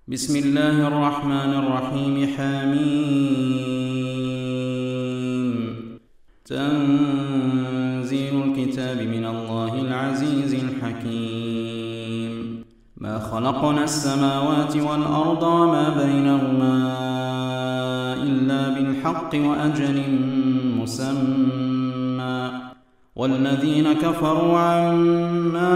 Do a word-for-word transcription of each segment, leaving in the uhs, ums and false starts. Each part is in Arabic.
بسم الله الرحمن الرحيم. حميم. تنزيل الكتاب من الله العزيز الحكيم. ما خلقنا السماوات والأرض وما بينهما إلا بالحق وأجل مسمى، والذين كفروا عما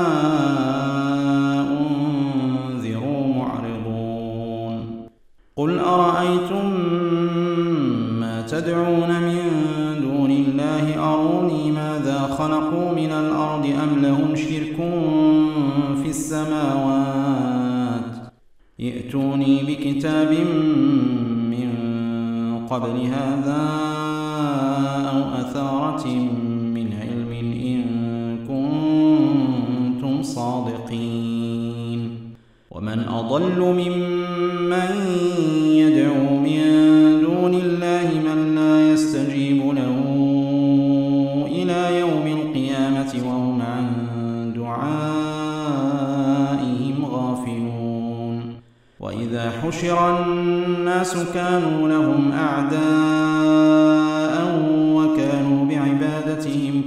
أنذروا معرضون. قل أرأيتم ما تدعون من دون الله أروني ماذا خلقوا من الأرض أم لهم شرك في السماوات، ائتوني بكتاب من قبل هذا أو أثارة من علم إن كنتم صادقين. ومن أضل ممن يدعو من دون الله من لا يستجيب له إلى يوم القيامة وهم عن دعائهم غافلون. وإذا حشر الناس كانوا لهم أعداء وكانوا بعبادتهم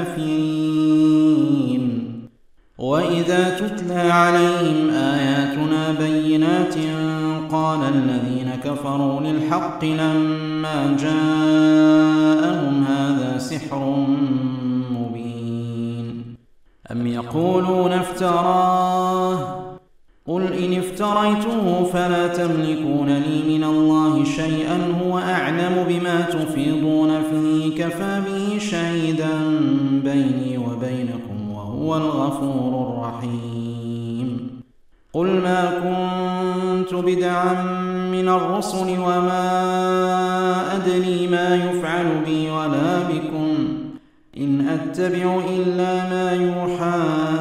كافرين. وإذا تتلى عليهم آياتنا بينات قال الذين كفروا للحق لما جاءهم هذا سحر مبين. أم يقولون افتراه، قل إن افتريته فلا تملكون لي من الله شيئا هو أعلم بما تفيضون فيه كفى به شهيدا بيني وبينكم وهو الغفور الرحيم. قل ما كنت بدعا من الرسل وما أدري ما يفعل بي ولا بكم إن أتبع إلا ما يوحى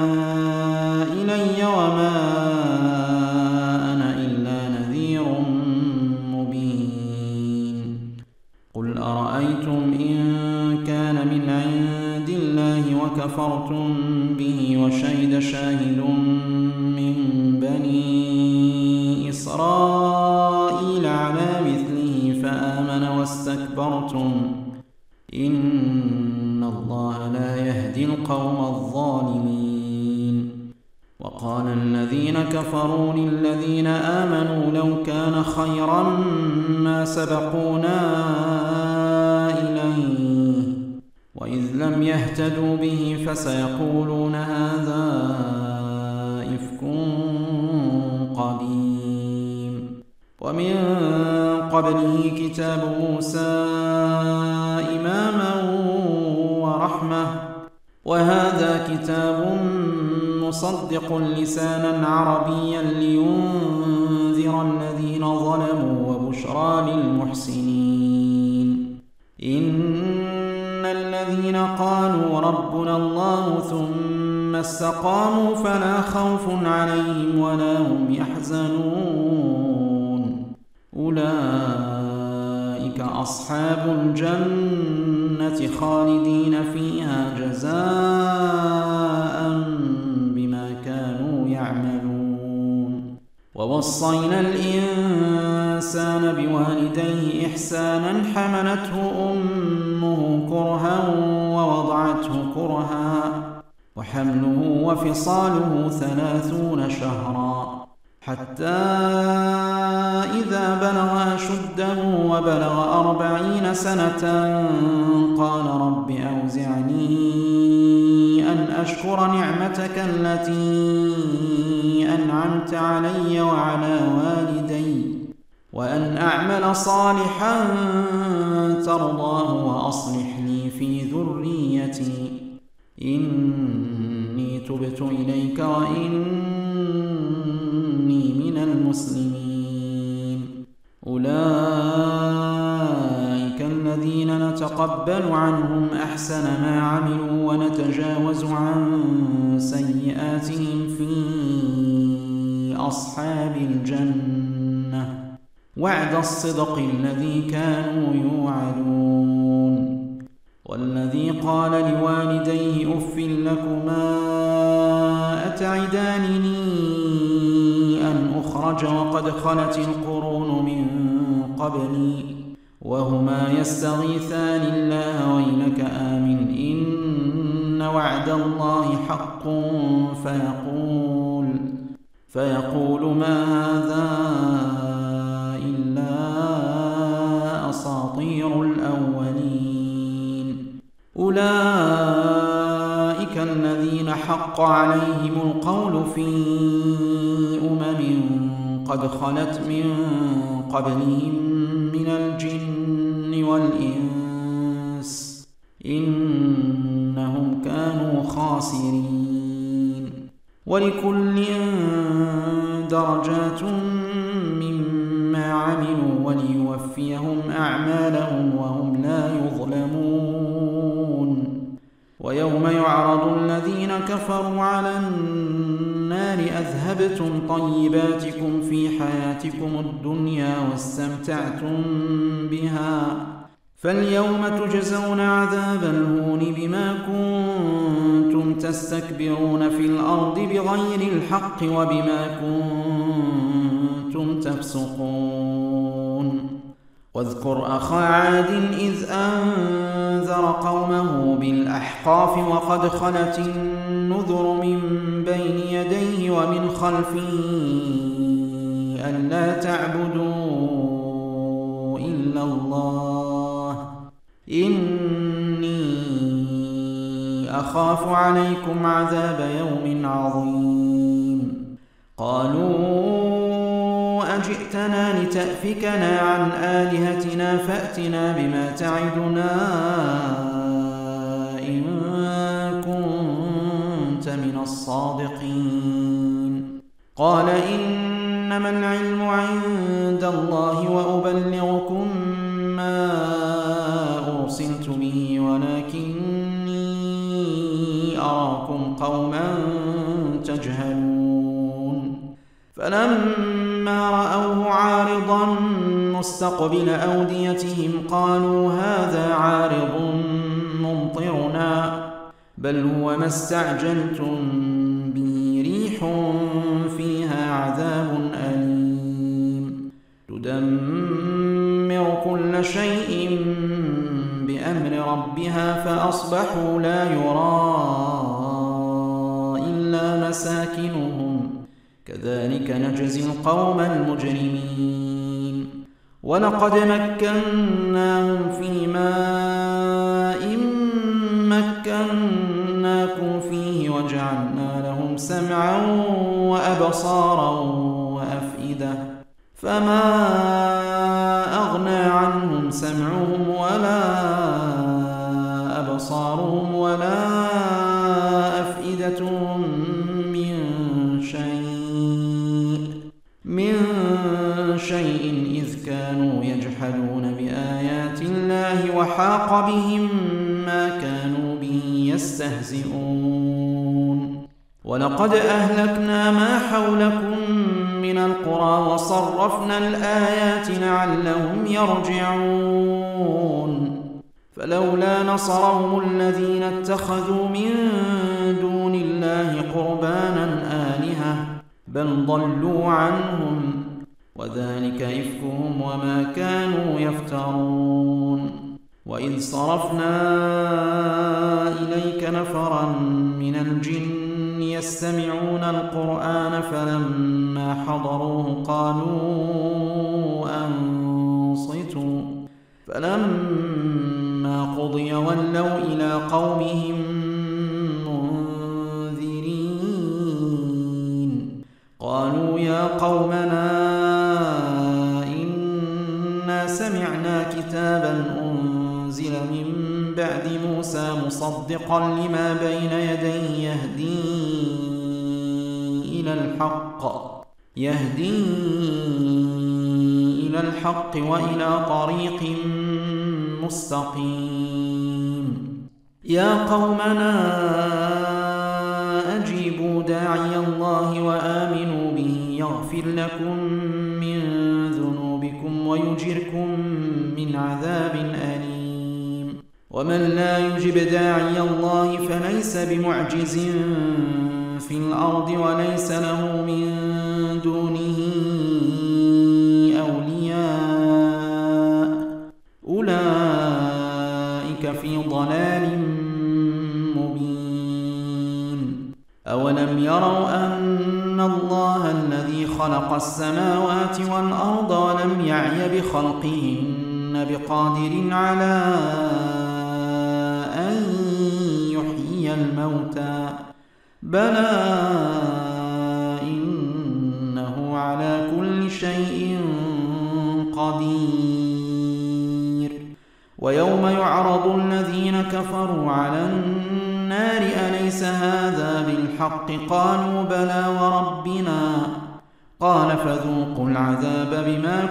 إلي وما أنا إلا نذير مبين. قل أرأيتم إن كان من عند الله وكفرتم به وشهد شاهد من بني إسرائيل على مثله فآمن واستكبرتم إن الله لا يهدي القوم الظالمين. وقال الذين كفروا للذين آمنوا لو كان خيرا ما سبقونا إليه وإذ لم يهتدوا به فسيقولون هذا إفك قديم. ومن قبله كتاب موسى إماما ورحمة، وهذا كتاب مصدق لسانا عربيا لينذر الذين ظلموا وبشرى للمحسنين. إن الذين قالوا ربنا الله ثم استقاموا فلا خوف عليهم ولا هم يحزنون أولئك أصحاب الجنة خالدين فيها جزاء بما كانوا يعملون. ووصينا الإنسان بوالديه إحسانا حملته أمه كرها ووضعته كرها وحمله وفصاله ثلاثون شهرا حتى إذا بلغ أشده وبلغ أربعين سنة قال رب أوزعني أن أشكر نعمتك التي أنعمت علي وعلى والدي وأن أعمل صالحا ترضاه وأصلح لي في ذريتي إني تبت إليك وإني من المسلمين. أولئك الذين نتقبل عنهم أحسن ما عملوا ونتجاوز عن سيئاتهم في أصحاب الجنة وعد الصدق الذي كانوا يوعدون. والذي قال لوالديه أف لكما أتعدانني أن أخرج أخرج وقد خلت القرون من قبلي وهما يستغيثان الله ويلك آمن إن وعد الله حق فيقول فيقول ما هذا إلا أساطير الأولين أولئك الذين حق عليهم القول في أمم قد خلت من قبلهم من الجن والإنس إنهم كانوا خاسرين ولكل درجات مما عملوا وليوفيهم أعمالهم وهم لا يظلمون ويوم يعرض الذين كفروا على النار أذهبتم طيباتكم في حياتكم الدنيا واستمتعتم بها فاليوم تجزون عذاب الهون بما كنتم تستكبرون في الأرض بغير الحق وبما كنتم تفسقون واذكر أخا عاد إذ أنذر قومه بالأحقاف وقد خلت النذر من بين يديه ومن خلفه ألا تعبدوا إلا الله إني أخاف عليكم عذاب يوم عظيم قالوا أجئتنا لتأفكنا عن آلهتنا فأتنا بما تعدنا إن كنت من الصادقين قال إنما العلم عند الله وأبلغكم ما أرسلت به ولكني أراكم قوما تجهلون فلما رأوه عارضا مستقبل أوديتهم قالوا هذا عارض ممطرنا بل هو ما استعجلتم به ريح فيها عذاب أليم تدمر كل شيء بأمر ربها فأصبحوا لا يرى إلا مساكنهم كذلك نجزي القوم المجرمين ولقد مكناهم في ماء مكناكم فيه وجعلنا لهم سمعا وأبصارا وأفئدة فما أغنى عنهم سمعهم ولا أبصارهم ولا أفئدتهم من شيء من شيء إذ كانوا يجحدون بآيات الله وحاق بهم ما كانوا به يستهزئون ولقد أهلكنا ما حولكم من القرى وصرفنا الآيات لعلهم يرجعون فلولا نصرهم الذين اتخذوا من دون الله قربانا آلهة بل ضلوا عنهم وذلك إفكهم وما كانوا يفترون وإذ صرفنا إليك نفرا من الجن يستمعون القرآن فلما حضروه قالوا أنصتوا فلما قضي ولوا إلى قومهم منذرين قالوا يا قومنا إنا سمعنا كتابا أنزل من بعد موسى مصدقا لما بين يديه يهدي إلى الحق يهدي إلى الحق وإلى طريق مستقيم يا قومنا أجيبوا داعي الله وآمنوا به يغفر لكم من ذنوبكم ويجركم من عذاب أليم ومن لا يجب داعي الله فليس بمعجز في الأرض وليس له من دونه الله الذي خلق السماوات والأرض ولم يعي بخلقهن بقادر على أن يحيي الموتى بلى إنه على كل شيء قدير. ويوم يعرض الذين كفروا على النار أليس هذا بالحق قالوا بلى وربنا قال فذوقوا العذاب بما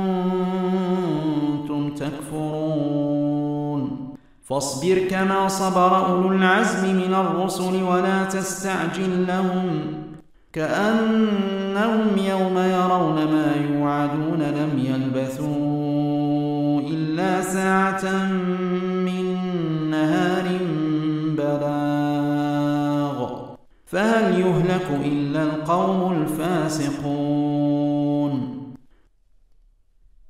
كنتم تكفرون. فاصبر كما صبر أولو العزم من الرسل ولا تستعجل لهم كأنهم يوم يرون ما يوعدون لم يلبثوا إلا ساعة من نهار بلاغ فهل يهلك إلا القوم الفاسقون.